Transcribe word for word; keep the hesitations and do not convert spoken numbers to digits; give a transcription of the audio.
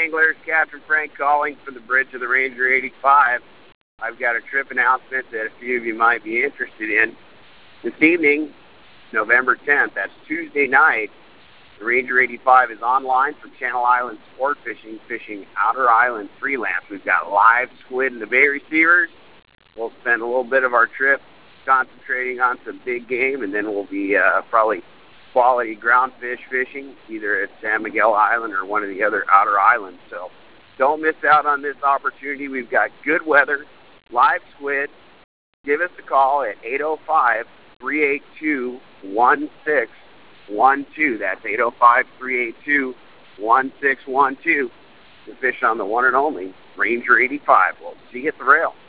anglers. Captain Frank calling from the bridge of the Ranger eighty-five. I've got a trip announcement that a few of you might be interested in. This evening, November tenth, that's Tuesday night, the Ranger eighty-five is online for Channel Island sport fishing, fishing Outer Island freelance. We've got live squid in the bay receivers. We'll spend a little bit of our trip concentrating on some big game, and then we'll be uh, probably quality ground fish fishing, either at San Miguel Island or one of the other outer islands. So don't miss out on this opportunity. We've got good weather, live squid. Give us a call at eight oh five, three eight two, one six one two. That's eight oh five, three eight two, one six one two to fish on the one and only Ranger eighty-five. We'll see you at the rail.